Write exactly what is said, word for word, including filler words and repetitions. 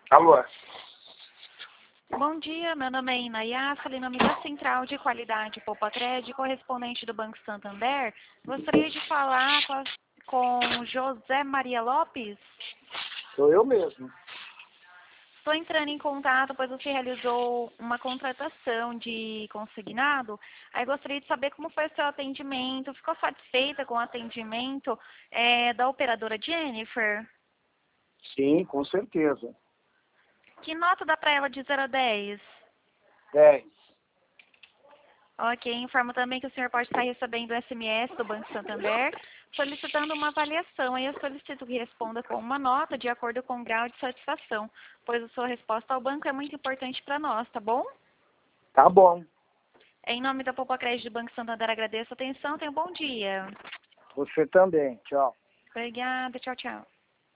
Alô? Bom dia, meu nome é Inaya, falei em nome da Central de Qualidade Poupa-Crédito, correspondente do Banco Santander. Gostaria de falar com, a, com José Maria Lopes. Sou eu mesmo. Estou entrando em contato, pois você realizou uma contratação de consignado. Aí gostaria de saber como foi o seu atendimento. Ficou satisfeita com o atendimento é, da operadora Jennifer? Sim, com certeza. Que nota dá para ela de zero a dez? dez. Ok, informo também que o senhor pode estar recebendo o S M S do Banco Santander solicitando uma avaliação. Aí eu solicito que responda com uma nota de acordo com o grau de satisfação, pois a sua resposta ao banco é muito importante para nós, tá bom? Tá bom. Em nome da Poupa-Crédito do Banco Santander, agradeço a atenção. Tenha um bom dia. Você também. Tchau. Obrigada. Tchau, tchau.